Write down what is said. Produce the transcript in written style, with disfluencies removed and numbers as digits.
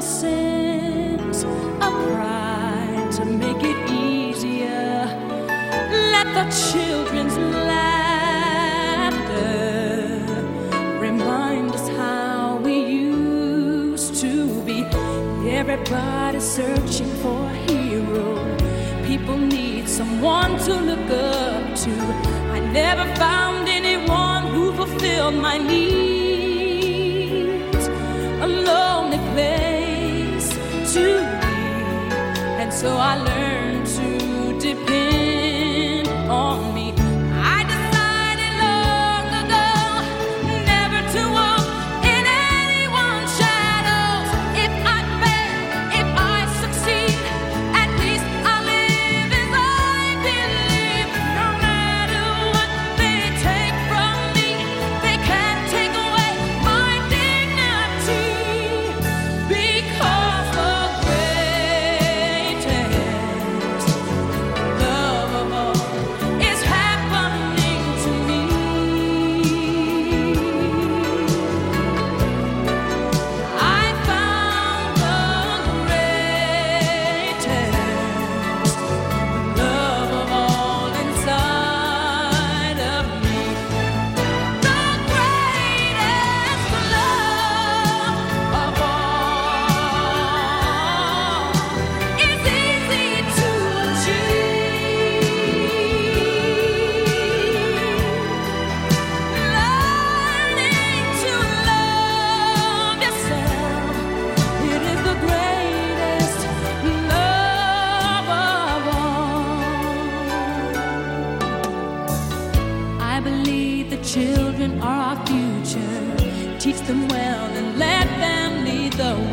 their sins, a pride to make it easier. Let the children's laughter remind us how we used to be. Everybody's searching for a hero. People need someone to look up to. I never found anyone who fulfilled my needs. A lonely place to be, and so I learned to depend on me. I decided long ago never to walk in anyone's shadows. If I fail, if I succeed, at least I'll live as I believe. No matter what they take from me, they can't take away my dignity. Because the greatest love of all is happening to me. I found the greatest love of all inside of me. The greatest love of all is easy to achieve. Learning to love yourself, it is the greatest love of all. I believe the children are our future. Teach them well and let them lead the